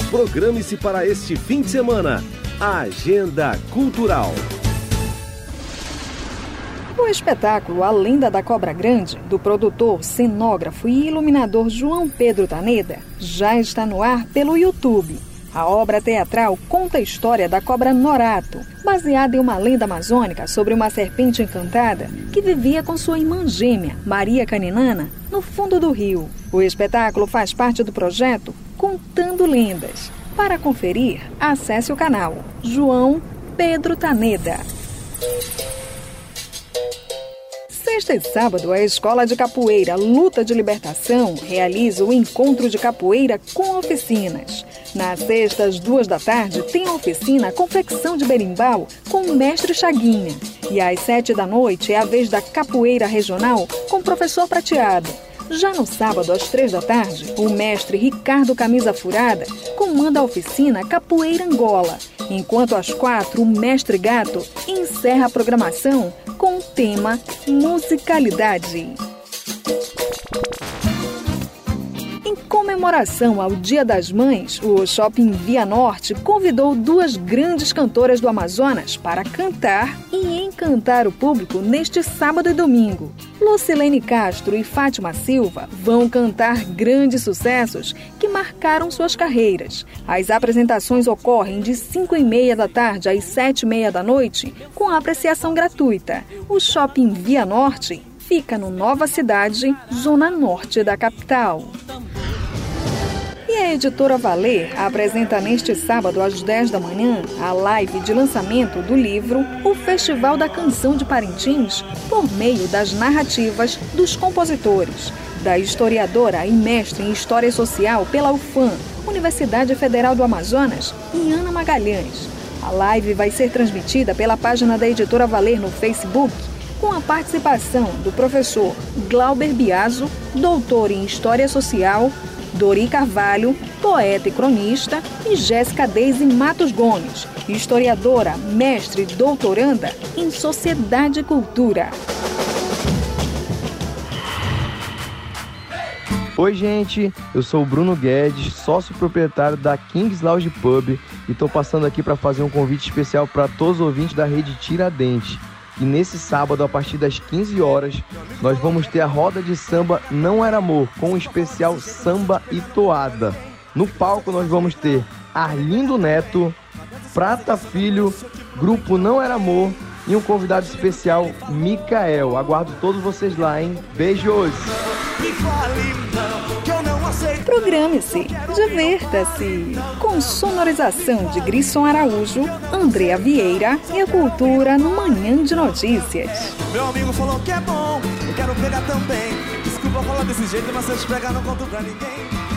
Programe-se para este fim de semana. A Agenda Cultural. O espetáculo A Lenda da Cobra Grande, do produtor, cenógrafo e iluminador João Pedro Taneda, já está no ar pelo YouTube. A obra teatral conta a história da cobra Norato, baseada em uma lenda amazônica sobre uma serpente encantada que vivia com sua irmã gêmea, Maria Caninana, no fundo do rio. O espetáculo faz parte do projeto Contando Lendas. Para conferir, acesse o canal João Pedro Taneda. Sexta e sábado, a Escola de Capoeira Luta de Libertação realiza o encontro de capoeira com oficinas. Nas sextas, às 14h, tem a oficina Confecção de Berimbau com o mestre Chaguinha. E às 19h é a vez da capoeira regional com o professor Prateado. Já no sábado, às 15h, o mestre Ricardo Camisa Furada comanda a oficina Capoeira Angola, enquanto às 16h, o mestre Gato encerra a programação com o tema Musicalidade. Em comemoração ao Dia das Mães, o Shopping Via Norte convidou duas grandes cantoras do Amazonas para cantar e encantar o público neste sábado e domingo. Lucilene Castro e Fátima Silva vão cantar grandes sucessos que marcaram suas carreiras. As apresentações ocorrem de 5h30 às 7h30, com apreciação gratuita. O Shopping Via Norte fica no Nova Cidade, zona norte da capital. E a editora Valer apresenta neste sábado às 10h a live de lançamento do livro O Festival da Canção de Parintins, por meio das narrativas dos compositores, da historiadora e mestre em História Social pela UFAM, Universidade Federal do Amazonas, e Ana Magalhães. A live vai ser transmitida pela página da editora Valer no Facebook, com a participação do professor Glauber Biaso, doutor em História Social, Dori Carvalho, poeta e cronista, e Jéssica Deise Matos Gomes, historiadora, mestre e doutoranda em Sociedade e Cultura. Oi, gente, eu sou o Bruno Guedes, sócio proprietário da Kings Lounge Pub, e estou passando aqui para fazer um convite especial para todos os ouvintes da rede Tiradentes. E nesse sábado, a partir das 15h, nós vamos ter a roda de samba Não Era Amor, com o especial Samba e Toada. No palco nós vamos ter Arlindo Neto, Prata Filho, grupo Não Era Amor e um convidado especial, Micael. Aguardo todos vocês lá, hein? Beijos! Programe-se, divirta-se, com sonorização de Grisson Araújo, Andréa Vieira e a cultura no Manhã de Notícias. Meu amigo falou que é bom, eu quero pegar também. Desculpa falar desse jeito, mas se eu te pegar não conto pra ninguém.